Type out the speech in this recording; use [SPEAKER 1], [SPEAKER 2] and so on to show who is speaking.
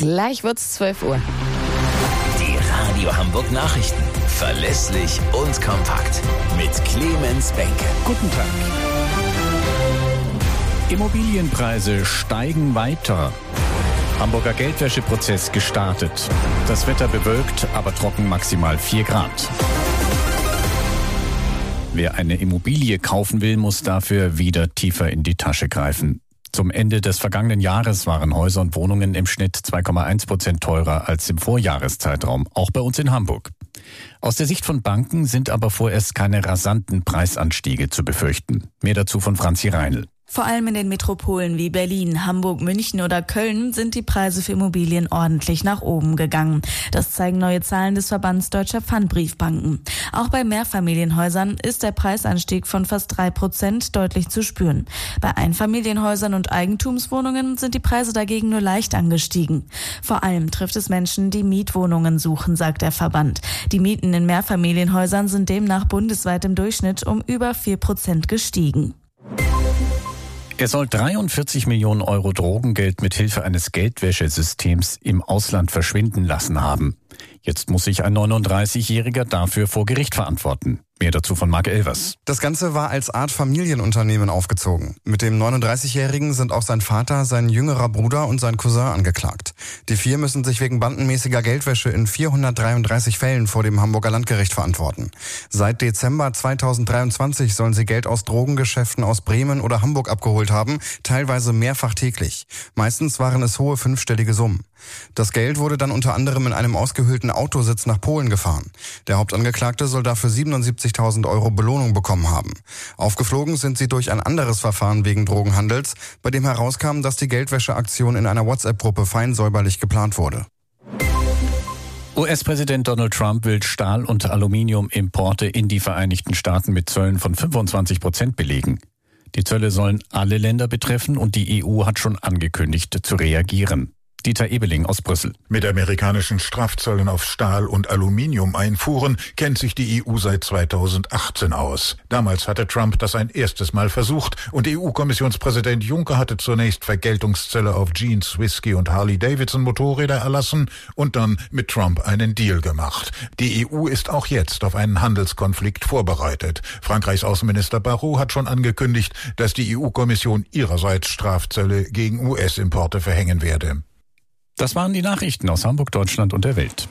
[SPEAKER 1] Gleich wird's 12 Uhr.
[SPEAKER 2] Die Radio Hamburg Nachrichten. Verlässlich und kompakt. Mit Clemens Benke.
[SPEAKER 3] Guten Tag. Immobilienpreise steigen weiter. Hamburger Geldwäscheprozess gestartet. Das Wetter bewölkt, aber trocken, maximal 4 Grad. Wer eine Immobilie kaufen will, muss dafür wieder tiefer in die Tasche greifen. Zum Ende des vergangenen Jahres waren Häuser und Wohnungen im Schnitt 2,1% teurer als im Vorjahreszeitraum, auch bei uns in Hamburg. Aus der Sicht von Banken sind aber vorerst keine rasanten Preisanstiege zu befürchten. Mehr dazu von Franzi Reinl.
[SPEAKER 4] Vor allem in den Metropolen wie Berlin, Hamburg, München oder Köln sind die Preise für Immobilien ordentlich nach oben gegangen. Das zeigen neue Zahlen des Verbands Deutscher Pfandbriefbanken. Auch bei Mehrfamilienhäusern ist der Preisanstieg von fast 3% deutlich zu spüren. Bei Einfamilienhäusern und Eigentumswohnungen sind die Preise dagegen nur leicht angestiegen. Vor allem trifft es Menschen, die Mietwohnungen suchen, sagt der Verband. Die Mieten in Mehrfamilienhäusern sind demnach bundesweit im Durchschnitt um über 4% gestiegen.
[SPEAKER 3] Er soll 43 Millionen Euro Drogengeld mit Hilfe eines Geldwäschesystems im Ausland verschwinden lassen haben. Jetzt muss sich ein 39-Jähriger dafür vor Gericht verantworten. Mehr dazu von Marc Elvers.
[SPEAKER 5] Das Ganze war als Art Familienunternehmen aufgezogen. Mit dem 39-Jährigen sind auch sein Vater, sein jüngerer Bruder und sein Cousin angeklagt. Die 4 müssen sich wegen bandenmäßiger Geldwäsche in 433 Fällen vor dem Hamburger Landgericht verantworten. Seit Dezember 2023 sollen sie Geld aus Drogengeschäften aus Bremen oder Hamburg abgeholt haben, teilweise mehrfach täglich. Meistens waren es hohe 5-stellige Summen. Das Geld wurde dann unter anderem in einem ausgehöhlten Autositz nach Polen gefahren. Der Hauptangeklagte soll dafür 77.000 Euro Belohnung bekommen haben. Aufgeflogen sind sie durch ein anderes Verfahren wegen Drogenhandels, bei dem herauskam, dass die Geldwäscheaktion in einer WhatsApp-Gruppe fein säuberlich geplant wurde.
[SPEAKER 3] US-Präsident Donald Trump will Stahl- und Aluminiumimporte in die Vereinigten Staaten mit Zöllen von 25% belegen. Die Zölle sollen alle Länder betreffen und die EU hat schon angekündigt zu reagieren. Dieter Ebeling aus Brüssel.
[SPEAKER 6] Mit amerikanischen Strafzöllen auf Stahl- und Aluminiumeinfuhren kennt sich die EU seit 2018 aus. Damals hatte Trump das ein erstes Mal versucht und EU-Kommissionspräsident Juncker hatte zunächst Vergeltungszölle auf Jeans, Whisky und Harley-Davidson-Motorräder erlassen und dann mit Trump einen Deal gemacht. Die EU ist auch jetzt auf einen Handelskonflikt vorbereitet. Frankreichs Außenminister Barrot hat schon angekündigt, dass die EU-Kommission ihrerseits Strafzölle gegen US-Importe verhängen werde.
[SPEAKER 3] Das waren die Nachrichten aus Hamburg, Deutschland und der Welt.